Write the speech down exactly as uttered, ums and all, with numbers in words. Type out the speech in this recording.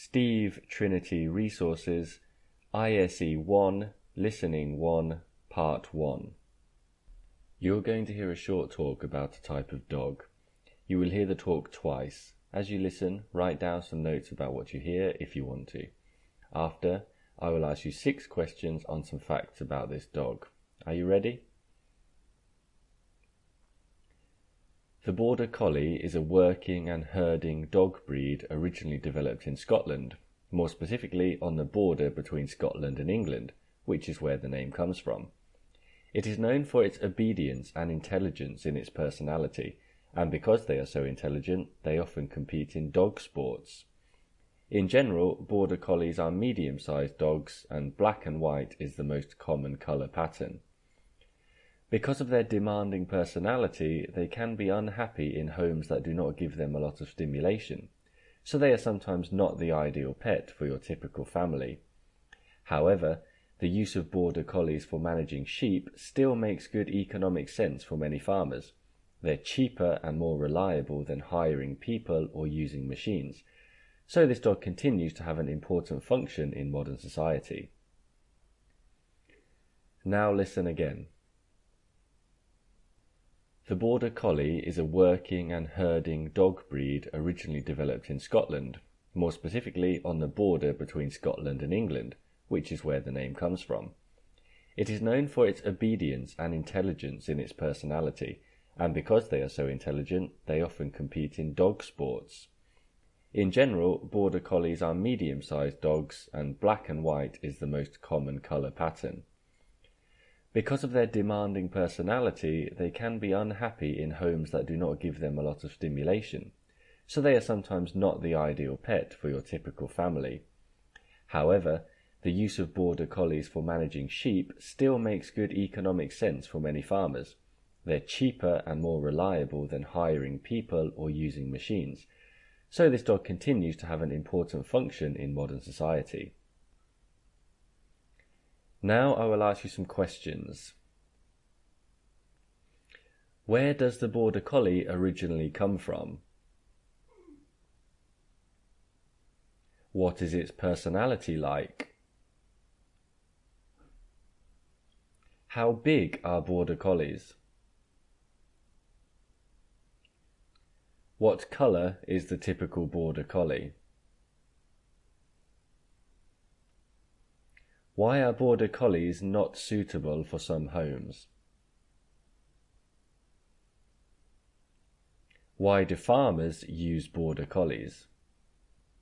Steve Trinity Resources, I S E one, Listening one, Part one. You're going to hear a short talk about a type of dog. You will hear the talk twice. As you listen, write down some notes about what you hear if you want to. After, I will ask you six questions on some facts about this dog. Are you ready? The Border Collie is a working and herding dog breed originally developed in Scotland, more specifically on the border between Scotland and England, which is where the name comes from. It is known for its obedience and intelligence in its personality, and because they are so intelligent, they often compete in dog sports. In general, Border Collies are medium-sized dogs, and black and white is the most common colour pattern. Because of their demanding personality, they can be unhappy in homes that do not give them a lot of stimulation, so they are sometimes not the ideal pet for your typical family. However, the use of Border Collies for managing sheep still makes good economic sense for many farmers. They're cheaper and more reliable than hiring people or using machines, so this dog continues to have an important function in modern society. Now listen again. The Border Collie is a working and herding dog breed originally developed in Scotland, more specifically on the border between Scotland and England, which is where the name comes from. It is known for its obedience and intelligence in its personality, and because they are so intelligent, they often compete in dog sports. In general, Border Collies are medium-sized dogs, and black and white is the most common colour pattern. Because of their demanding personality, they can be unhappy in homes that do not give them a lot of stimulation, so they are sometimes not the ideal pet for your typical family. However, the use of Border Collies for managing sheep still makes good economic sense for many farmers. They're cheaper and more reliable than hiring people or using machines, so this dog continues to have an important function in modern society. Now I will ask you some questions. Where does the Border Collie originally come from? What is its personality like? How big are Border Collies? What colour is the typical Border Collie? Why are Border Collies not suitable for some homes? Why do farmers use Border Collies?